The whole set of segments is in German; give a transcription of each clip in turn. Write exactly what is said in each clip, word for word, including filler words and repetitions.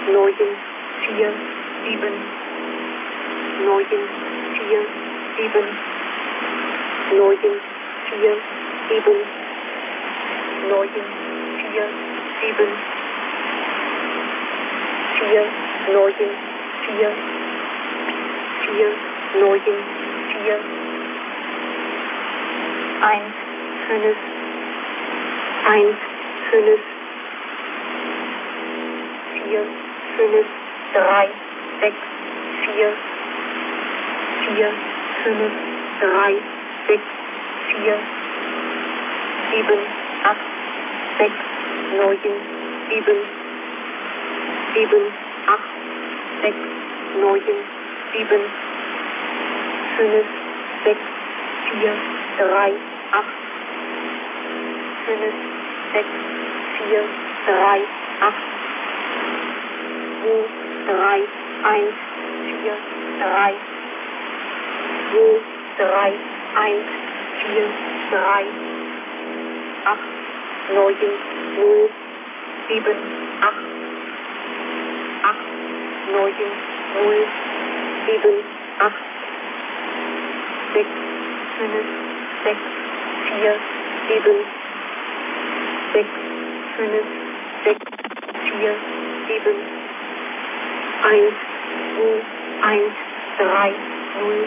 neun, vier, sieben, neun, vier, sieben, neun, vier, sieben, neun, vier, sieben, vier, neun, vier, vier, neun, vier, eins, fünf, eins, fünf, vier, fünf, drei, sechs, vier, vier, fünf, drei, sechs, vier, sieben, acht, sechs, neun, sieben, sieben, acht, sechs, neun, sieben, fünf, sechs, vier, drei, acht, fünf, sechs, vier, drei, acht, zwei, drei, eins, vier, drei, zwei, drei, eins, vier, drei, acht, neun, null, sieben, acht, acht, neun, null, sieben, acht, sechs, fünf, sechs, vier, sieben, sechs, fünf, sechs, vier, sieben, eins, zwei, eins, drei, null,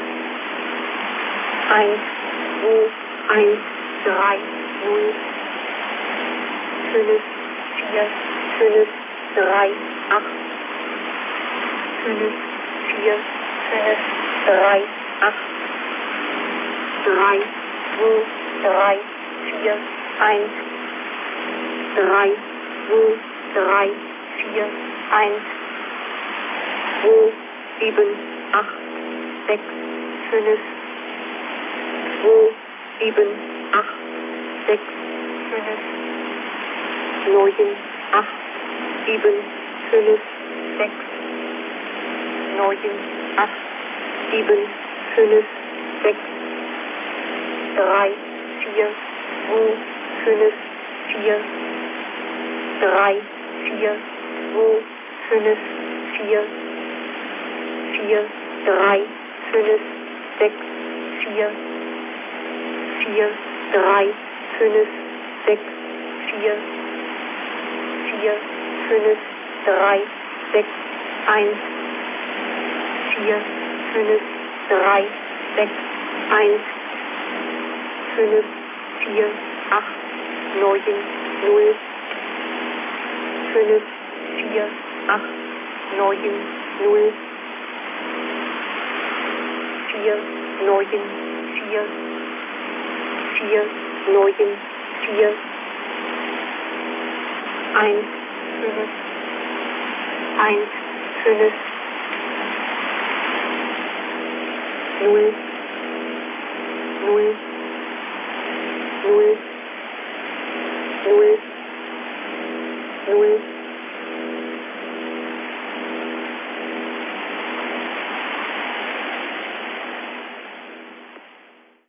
eins, zwei, eins, drei, null, fünf, vier, fünf, drei, acht, fünf, vier, fünf, drei, acht, drei, zwei, drei, vier, eins, drei, zwei, drei, vier, eins, zwei, sieben, acht, sechs, fünf, zwei, sieben, acht, sechs, fünf, neun, acht, sieben, fünf, sechs, neun, acht, sieben, fünf, sechs, drei, vier, zwei, fünf, vier, drei, vier, zwei, fünf, vier, vier, drei, fünf, sechs, vier, vier, drei, fünf, sechs, vier, vier, fünf, drei, sechs, eins, vier, fünf, drei, sechs, eins, fünf, vier, acht, neun, null, fünf, vier, acht, neun, null, vier, neun, vier, vier, neun, vier, eins, fünf, eins, fünf, null, null, null, null, null,